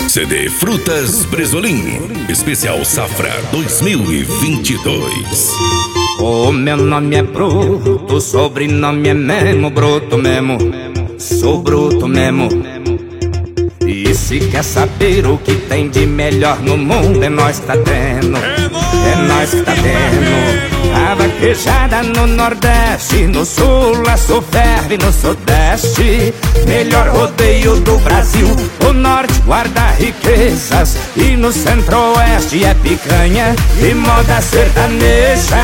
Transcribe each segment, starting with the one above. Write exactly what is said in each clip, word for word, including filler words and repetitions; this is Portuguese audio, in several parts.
C D Frutas Bresolim, especial Safra dois mil e vinte e dois. O meu nome é Bruto, o sobrenome é Memo, Bruto mesmo, sou bruto mesmo. E se quer saber o que tem de melhor no mundo, é nós que tá tendo, é nós que tá tendo. A vaquejada no Nordeste, no Sul a Sul ferve, no Sudeste melhor rodeio do Brasil. O Norte guarda riquezas e no Centro-Oeste é picanha e moda sertaneja.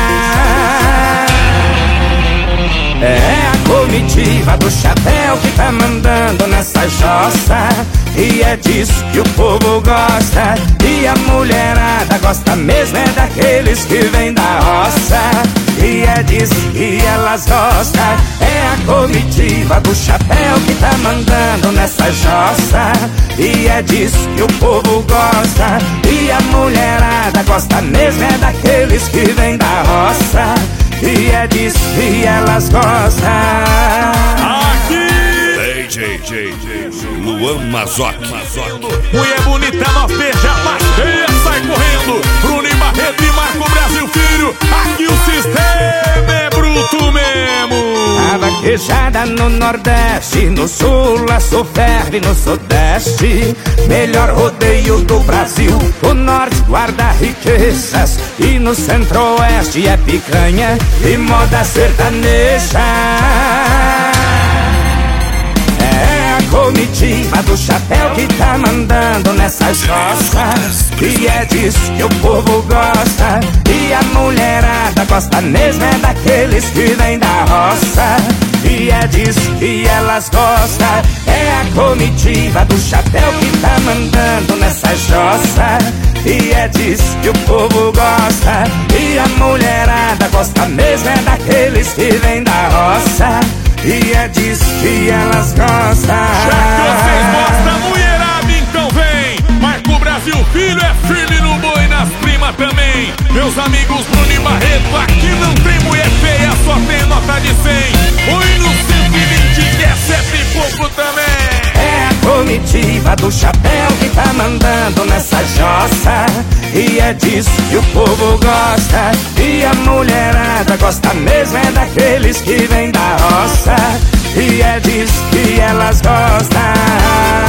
É a comitiva do chapéu que tá mandando nessa jossa, e é disso que o povo gosta. E a mulherada gosta mesmo é daqueles que vêm da roça, e é disso que elas gostam. É a comitiva do chapéu que tá mandando nessa jossa, e é disso que o povo gosta. E a mulherada gosta mesmo é daqueles que vêm da roça, e é disso que elas gostam. Aqui D J, J J, Luan Mazoc. Mulher bonita, nós beija, passeia, sai correndo. Bruno Barreto e Marco Brasil Filho, aqui o sistema é bruto mesmo. A vaquejada no Nordeste, no Sul a Sul ferve, no Sudeste melhor rodeio do Brasil. O Norte guarda riquezas e no Centro-Oeste é picanha e moda sertaneja. É a comitiva do chapéu que tá mandando nessa jossa, e é disso que o povo gosta. E a mulherada gosta mesmo é daqueles que vêm da roça, e é disso que elas gostam. É a comitiva do chapéu que tá mandando nessa jossa, e é disso que o povo gosta. E a mulherada gosta mesmo é daqueles que vêm da roça, e é disso que elas gostam. Já que vocês gostam, mulherada, então vem. Marco Brasil Filho é firme no boi, nas primas também. Meus amigos Bruno e Barreto, aqui não tem mulher feia, só tem nota de cem. Oi no cento e vinte, que é sete e pouco também. É a comitiva do chapéu que tá mandando nessa jossa, e é disso que o povo gosta. E a mulherada gosta mesmo é daqueles que vêm da roça, e é disso que elas gostam.